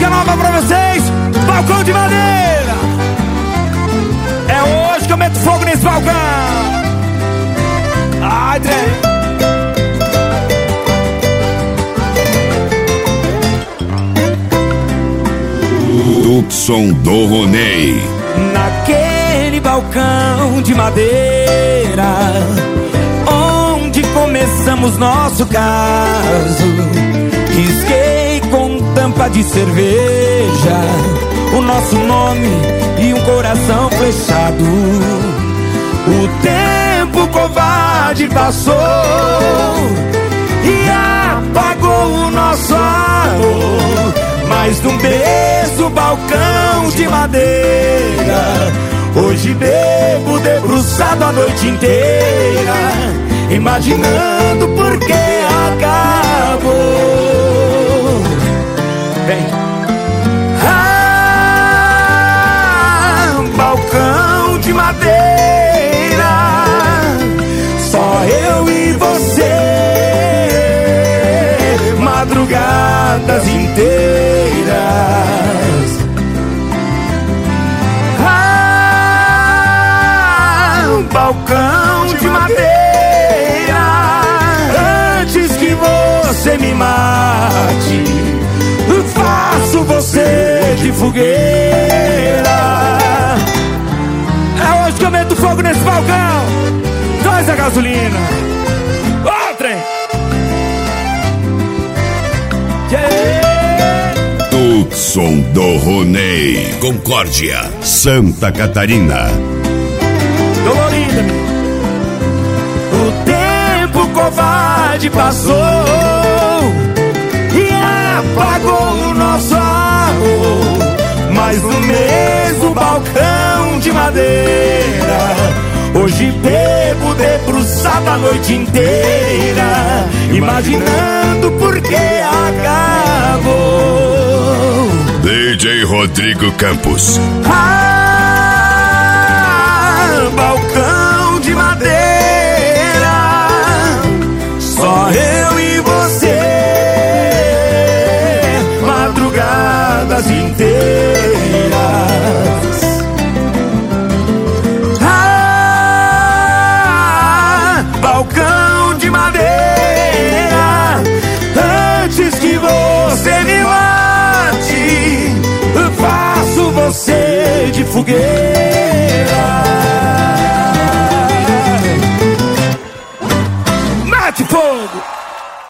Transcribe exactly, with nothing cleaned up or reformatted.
nova pra vocês, balcão de madeira. É hoje que eu meto fogo nesse balcão. Ai, trem. Tucson do Roney. Naquele balcão de madeira, onde começamos nosso caso, risquei com tampa de cerveja o nosso nome e um coração fechado. O tempo covarde passou e apagou o nosso amor. Mas num beijo, balcão de madeira, hoje bebo debruçado a noite inteira, imaginando por que acabou. Vem. Ah, balcão de madeira, só eu e você, madrugadas inteiras. Ah, balcão de madeira, antes que você me mate, faço você de fogueira. É hoje que eu meto fogo nesse balcão. Traz a gasolina. Ó, trem. Tucson do Roney, Concórdia, Santa Catarina. Dolorida, o tempo covarde passou e apagou o nosso amor. Mas no mesmo balcão de madeira, hoje bebo debruçado a noite inteira, imaginando por que acabou. D J Rodrigo Campos. Ah, balcão de madeira, só eu e você, madrugadas inteiras. Ah, balcão de madeira, antes que você me mate, faço você de fogueira.